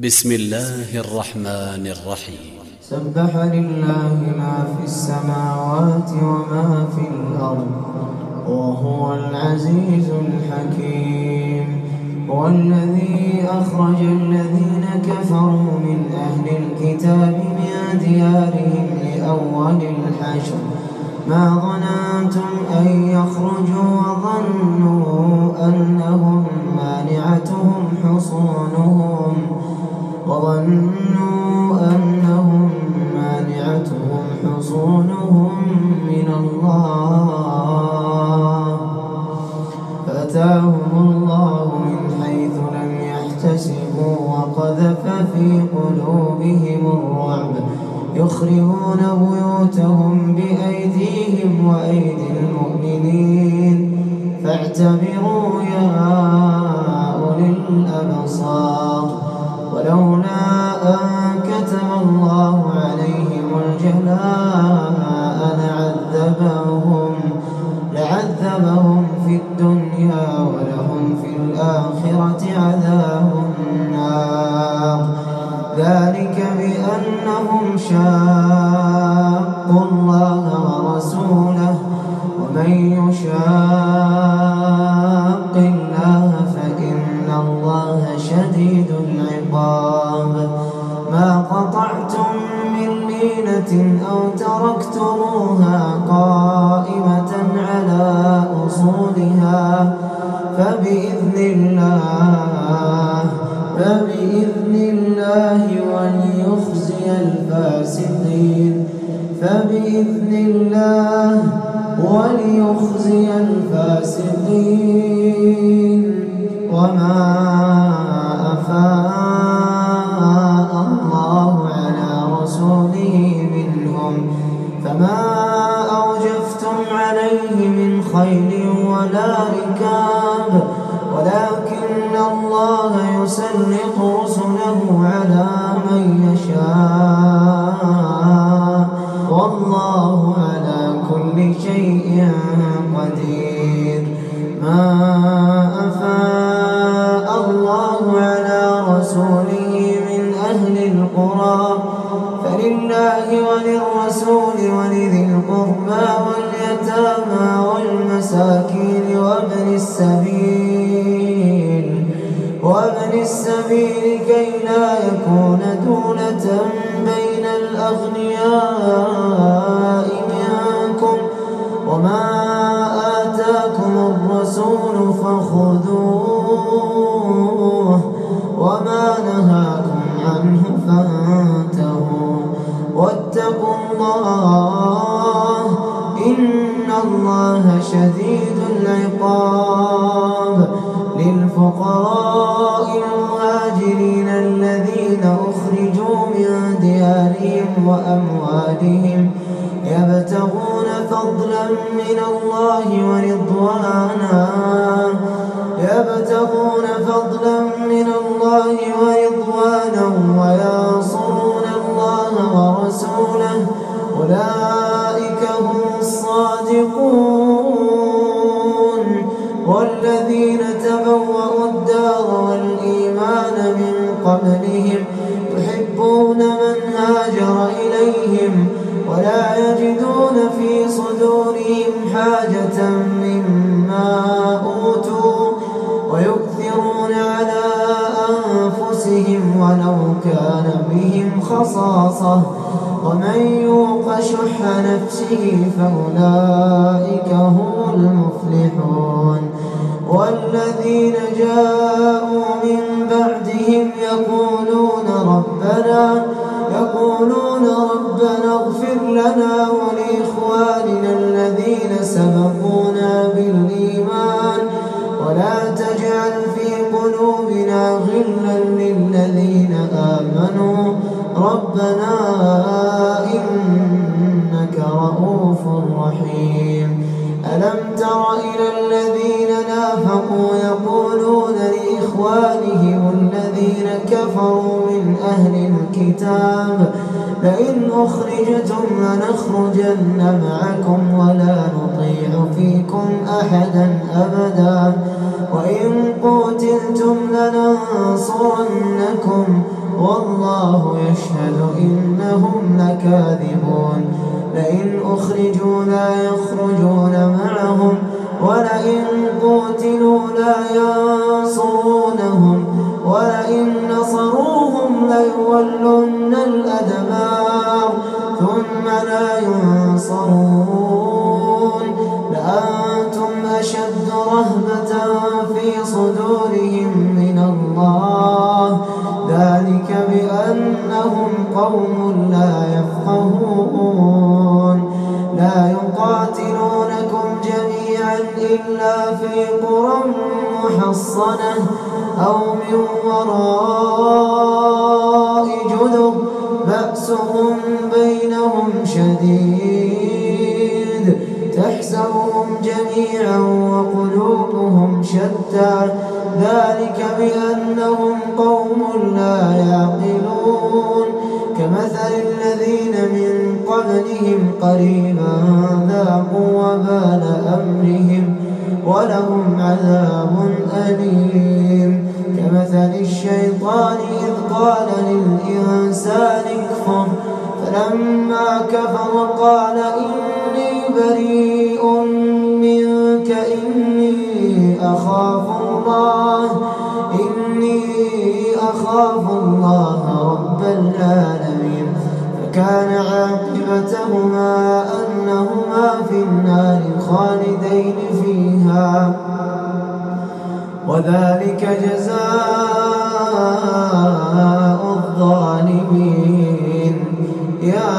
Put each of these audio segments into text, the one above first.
بسم الله الرحمن الرحيم. سبح لله ما في السماوات وما في الأرض وهو العزيز الحكيم. هو الذي أخرج الذين كفروا من أهل الكتاب من ديارهم لأول الحشر ما ظننتم أن يخرجوا وظنوا أنهم مانعتهم حصونهم من الله فأتاهم الله من حيث لم يحتسبوا وقذف في قلوبهم الرعب يخربون بيوتهم بأيديهم وأيدي المؤمنين فاعتبروا يا أولي الأبصار. ولولا أن كتب الله عليهم الجلاء لعذبهم في الدنيا ولهم في الآخرة عذاب النار. ذلك بأنهم شاقوا الله ورسوله ومن يشاق الله فإن الله شديد العقاب. ما قطعتم من لينة أو تركتموها قائمة على أصولها فبإذن الله وليخزي الفاسقين. وما أفاء الله على رسوله منهم فما أوجفتم عليه من خيل ولا ركاب ولكن الله يسلط رسله على من يشاء والله على كل شيء قدير. ما أفاء الله على رسوله من أهل القرى فلله وللرسول ولذي القربى واليتامى والمساكين وابن السبيل كي لا يكون دولة بين الأغنياء منكم. وما آتاكم الرسول فخذوه وما نهاكم عنه فانتهوا واتقوا الله إن الله شديد العقاب. للفقراء المهاجرين الذين أخرجوا من ديارهم وأموالهم يبتغون فضلا من الله ورضوانا وينصرون الله ورسوله أولئك هم الصادقون. والذين تبوأوا الدار والإيمان من قبلهم يحبون من هاجر إليهم ولا يجدون في صدورهم حاجة مما أوتوا ويؤثرون على أنفسهم ولو كان بهم خصاصة ومن يوق شح نفسه فأولئك هم المفلحون. والذين جاءوا من بعدهم يقولون ربنا اغفر لنا ولإخواننا الذين سبقونا بالإيمان ولا تجعل في قلوبنا غلا للذين آمنوا ربنا إنك رؤوف رحيم. ألم تر إلى الذين نافقوا يقولون لإخوانهم الذين كفروا من أهل الكتاب لئن أخرجتم لنخرجن معكم ولا نطيع فيكم أحدا أبدا وإن قتلتم لننصرنكم والله يشهد إنهم لكاذبون. لئن أخرجوا لا يخرجون معهم ولئن قوتلوا لا ينصرونهم ولئن نصروهم ليولن الأدبار ثم لا ينصرون. لأنتم أشد رهبة في صدورهم من الله ذلك بأنهم قوم لا يفقهون. لا يقاتلونكم جميعا إلا في قرى محصنة أو من وراء جدر بأسهم بينهم شديد تحسبهم جميعا وقلوبهم شتى ذلك بأنهم قوم لا يعقلون. كمثل الذين من قبلهم قريبا ذاقوا وبال أمرهم ولهم عذاب أليم. كمثل الشيطان إذ قال للإنسان اكفر فلما كفر قال إني بريء منك إني أخاف الله رب العالمين. فكان عاقبتهما أنهما في النار خالدين فيها وذلك جزاء الظالمين. يا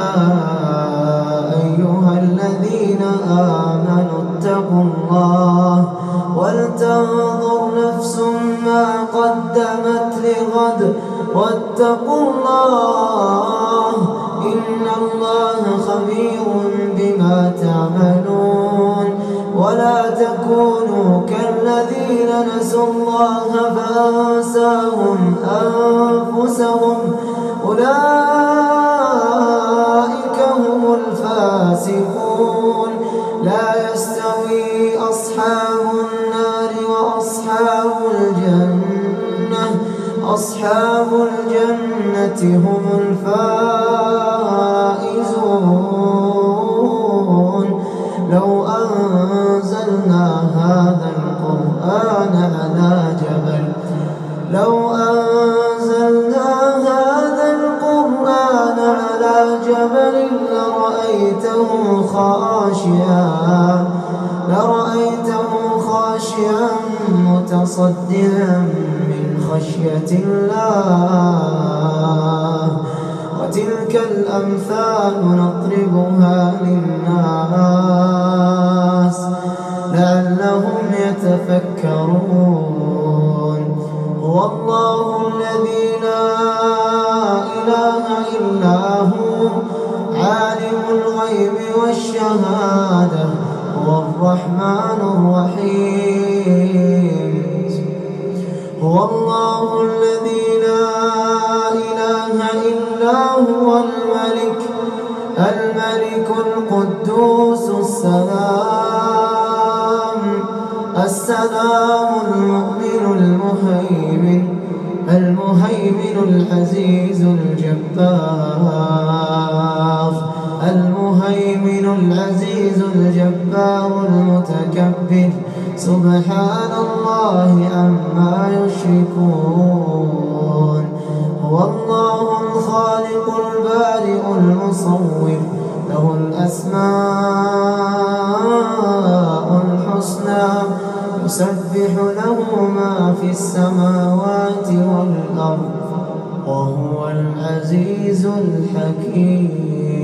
أيها الذين آمنوا اتقوا الله ولتنظر نفس ما قدمت لغد واتقوا الله إن الله خبير بما تعملون. ولا تكونوا كالذين نسوا الله فأنساهم أنفسهم أولئك هم الفاسقون. لا يستوي أصحاب النار وأصحاب الجنة أصحاب الجنة هم الفائزون. لو أنزلنا هذا القرآن على جبل لرأيته خاشعا متصدعا من خشية الله. وتلك الأمثال نضربها للناس لعلهم يتفكرون. هو الله الذي لا إله إلا هو عالم الغيب والشهادة هو الرحمن الرحيم. هو الله الذي لا إله إلا هو الملك القدوس السلام المؤمن المهيمن العزيز الجبار المتكبر سبحان الله عما يشركون. هو الله الخالق البارئ المصور له الأسماء الحسنى يسبح له ما في السماوات والأرض وهو العزيز الحكيم.